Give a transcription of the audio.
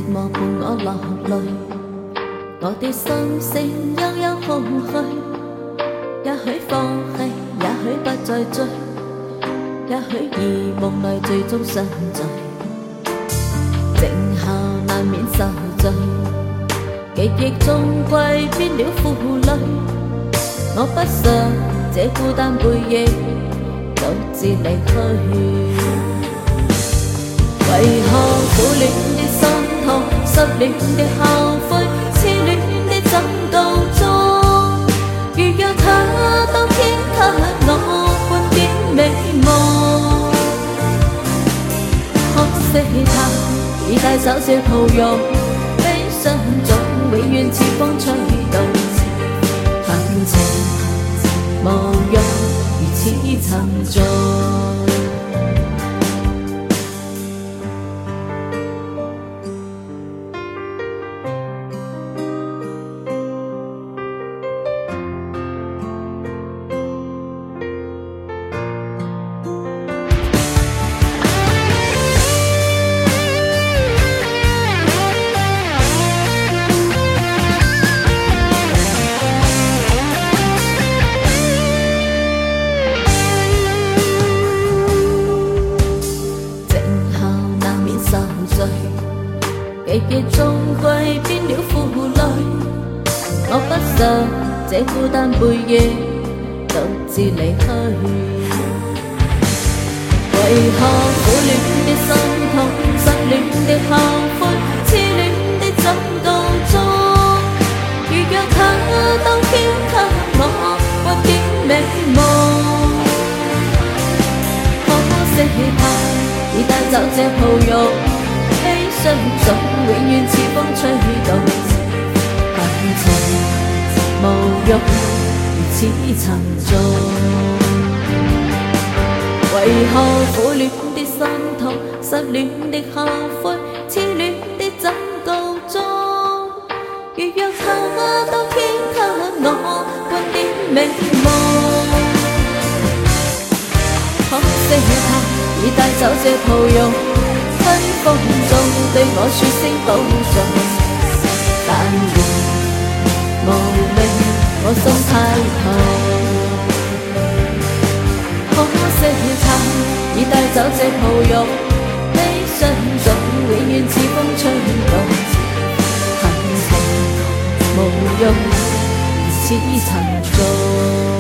磨伴我流淚，我的心聲悠悠空虛。也許放棄，也許不再追，也許而夢內最終相聚。靜候難免受罪，記憶終歸變了負累。我不想這孤單背影獨自離去。為何苦戀的心痛，失戀的後悔，痴戀的怎告終？如若他都偏給我半點美夢，可惜他已帶走這抱擁，悲傷中永遠似風吹動，恨情無用，如此沉重。記憶終歸變了負累，我不想這孤單背影獨自離去。為何苦戀的心痛，失戀的後悔，痴戀的怎告終？如若他都偏給我半點美夢，可惜他已帶走這抱擁，悲傷中永遠似風吹動，恨情無用，如此沉重。為何苦戀的心痛，失戀的後悔，痴戀的怎告終？如若他都偏給我半點美夢，可惜他已帶走這抱擁，春風中對我說聲保重，但願無力，我心太痛。可惜他已帶走這抱擁，悲傷中永遠似風吹動，恨情無用，如此沉重。